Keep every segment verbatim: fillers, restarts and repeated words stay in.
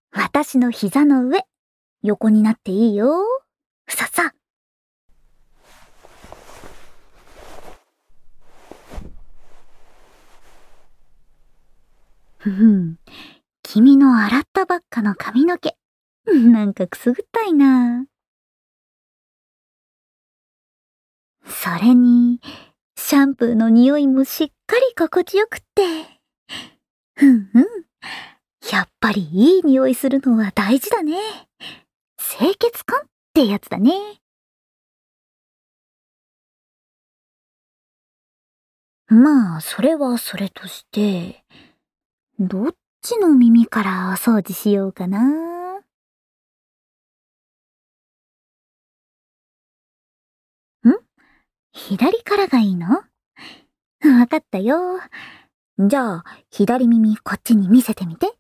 私の膝の上、横になっていいよ。ささ。ふふん、君の洗ったばっかの髪の毛、なんかくすぐったいな。それに、シャンプーの匂いもしっかり心地よくって。ふんふん。やっぱりいい匂いするのは大事だね。清潔感ってやつだね。まあ、それはそれとして、どっちの耳からお掃除しようかな。ん？左からがいいの？わかったよ。じゃあ、左耳こっちに見せてみて。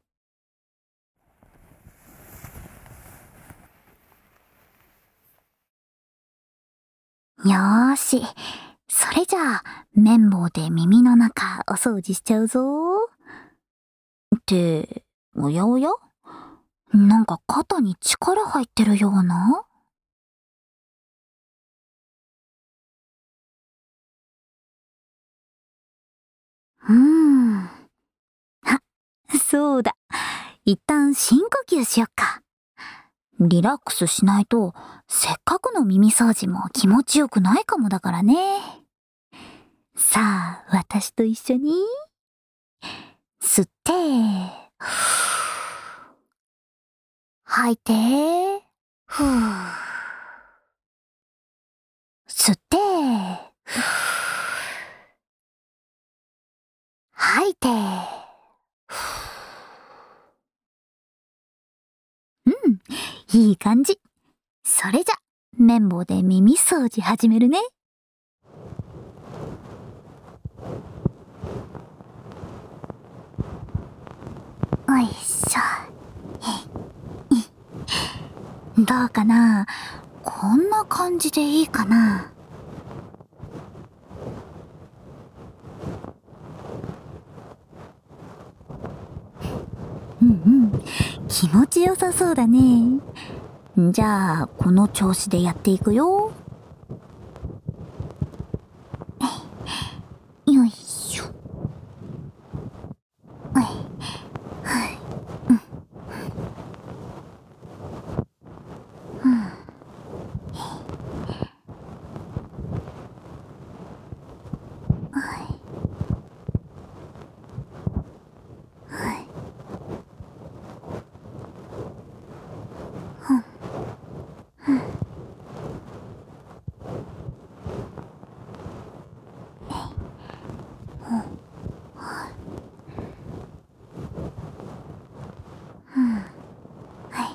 よーし。それじゃあ、綿棒で耳の中お掃除しちゃうぞ。って、おやおや？なんか肩に力入ってるような？うーん。あ、そうだ。一旦深呼吸しよっか。リラックスしないと、せっかくの耳掃除も気持ちよくないかもだからね。さあ、私と一緒に、吸って、吐いて、ふぅ。吸って、吐いて、うん、いい感じ。それじゃ、綿棒で耳掃除始めるね。おいしょ。どうかな？こんな感じでいいかな？うんうん。気持ちよさそうだね。じゃあ、この調子でやっていくよ。よいしょ。はい。はい。うん。うん。はい。はい。うん。うん。うん。はい。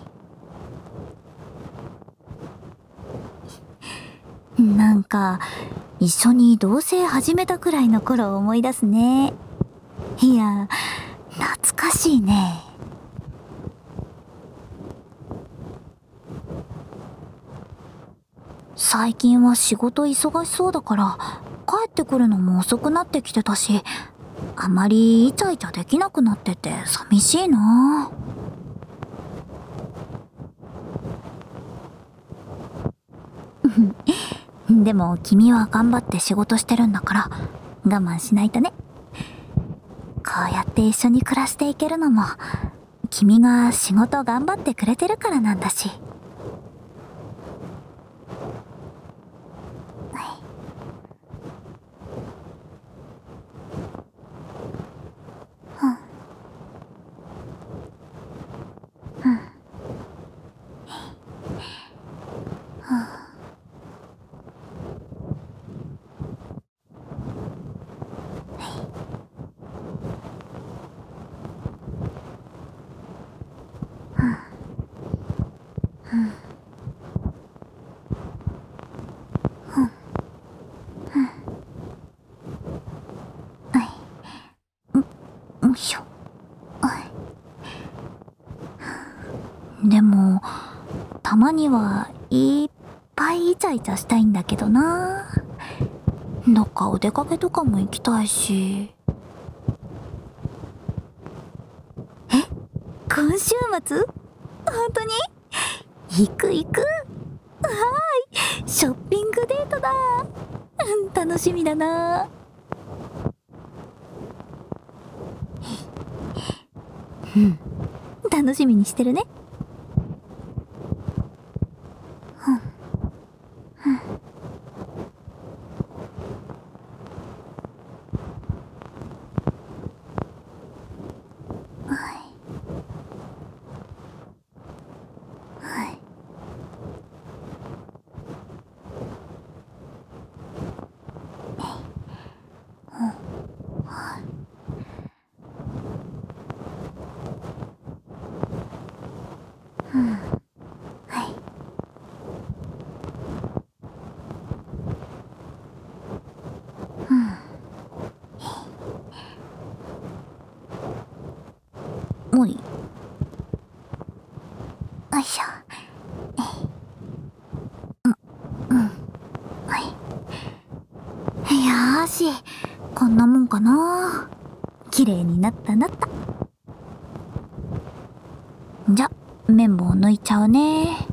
なんか、一緒に同棲始めたくらいの頃を思い出すね。いや、懐かしいね。最近は仕事忙しそうだから、帰ってくるのも遅くなってきてたし、あまりイチャイチャできなくなってて寂しいな。でも君は頑張って仕事してるんだから、我慢しないとね。こうやって一緒に暮らしていけるのも、君が仕事頑張ってくれてるからなんだし。うん。うん。よいしょ。でも、たまにはいっぱいイチャイチャしたいんだけどな。どっかお出かけとかも行きたいし。え？今週末？ 本当に？行く行く。はーい、ショッピングデートだ。うん、楽しみだな。うん、楽しみにしてるね。うん、うん、はいはい。うん、はい。うん。おい。よいしょ。うん、はい。よーし、こんなもんかな。綺麗になったなった。じゃ、綿棒抜いちゃうね。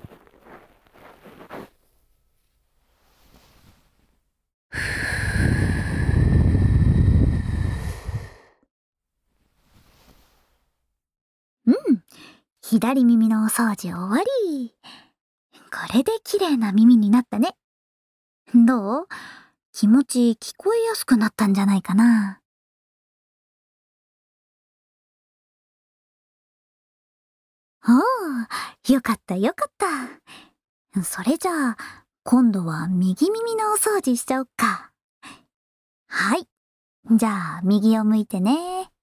うん、左耳のお掃除終わり。これで綺麗な耳になったね。どう？気持ち聞こえやすくなったんじゃないかな。おう、よかったよかった。それじゃあ、今度は右耳のお掃除しちゃおっか。はい。じゃあ、右を向いてね。